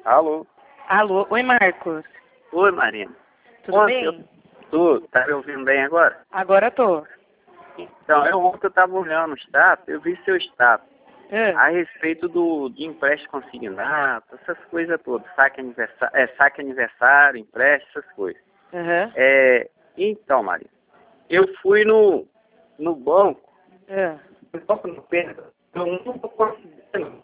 Alô? Alô, oi Marcos. Oi, Marina. Tudo bem? Tudo. Tá me ouvindo bem agora? Agora tô. Então, ontem eu tava olhando o status, eu vi seu status Ah, a respeito de empréstimo consignado, essas coisas todas, saque aniversário, empréstimo, essas coisas. aham. Então, Marina, eu fui no banco, Ah. no Pedro, eu não tô conseguindo.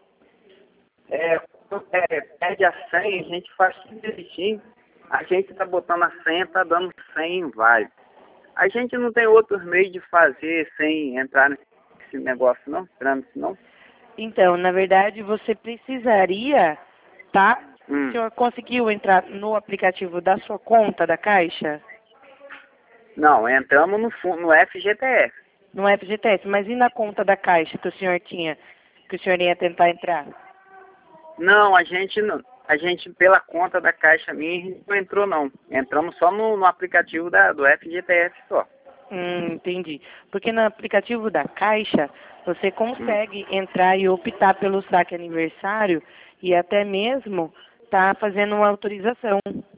Pede a senha, a gente faz tudo direitinho, a gente tá botando a senha, tá dando senha inválido. A gente não tem outros meios de fazer sem entrar nesse negócio não, trâmite não? Então, na verdade, você precisaria, tá? O senhor conseguiu entrar no aplicativo da sua conta da Caixa? Não, entramos no FGTS. No FGTS, mas e na conta da Caixa que o senhor tinha, que o senhor ia tentar entrar? Não, a gente não. A gente, pela conta da Caixa minha, a gente não entrou não. Entramos só no aplicativo do FGTS só. Entendi. Porque no aplicativo da Caixa, você consegue entrar e optar pelo saque aniversário e até mesmo tá fazendo uma autorização.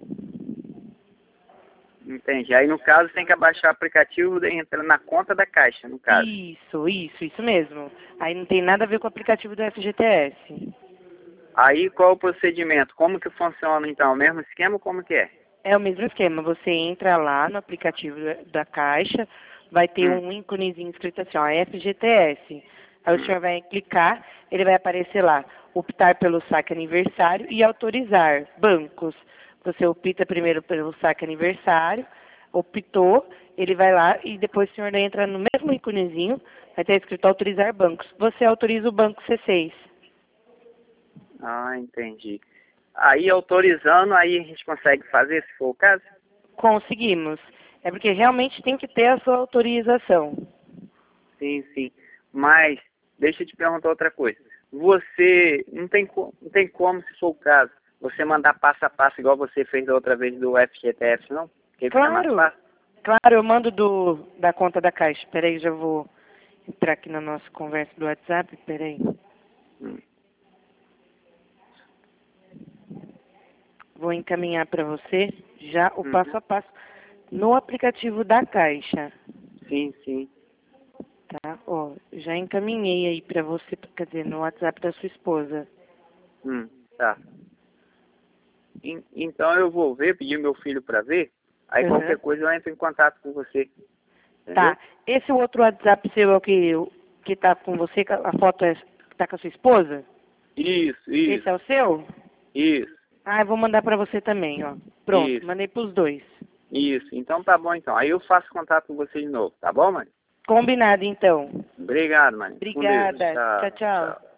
Entendi. Aí, no caso, tem que abaixar o aplicativo e entrar na conta da Caixa, no caso. Isso mesmo. Aí não tem nada a ver com o aplicativo do FGTS. Aí, qual é o procedimento? Como que funciona, então? O mesmo esquema, como que é? É o mesmo esquema. Você entra lá no aplicativo da Caixa, vai ter um íconezinho escrito assim, ó, FGTS. Aí o senhor vai clicar, ele vai aparecer lá, optar pelo saque aniversário e autorizar bancos. Você opta primeiro pelo saque aniversário, optou, ele vai lá e depois o senhor entra no mesmo íconezinho, vai ter escrito autorizar bancos. Você autoriza o banco C6. Ah, entendi. Aí, autorizando, aí a gente consegue fazer, se for o caso? Conseguimos. É porque realmente tem que ter a sua autorização. Sim, sim. Mas, deixa eu te perguntar outra coisa. Você, não tem como, se for o caso, você mandar passo a passo igual você fez da outra vez do FGTS, não? Porque fica mais Claro, fácil. claro, eu mando da conta da Caixa. Peraí, já vou entrar aqui na nossa conversa do WhatsApp. Peraí. Hum. Vou encaminhar para você já o passo a passo no aplicativo da Caixa. Sim, sim. Tá? Ó, já encaminhei aí para você, quer dizer, no WhatsApp da sua esposa. Tá. Então eu vou ver, pedir meu filho para ver, aí qualquer coisa eu entro em contato com você. Entendeu? Tá. Esse outro WhatsApp seu é que tá com você, a foto tá com a sua esposa? Isso, Esse é o seu? isso, Ah, eu vou mandar para você também, ó. Pronto, isso, mandei para os dois. isso. Então tá bom então. Aí eu faço contato com você de novo, tá bom, mãe? Combinado, então. Obrigado, mãe. Com Deus. Obrigada. Tchau, Tchau, tchau. tchau.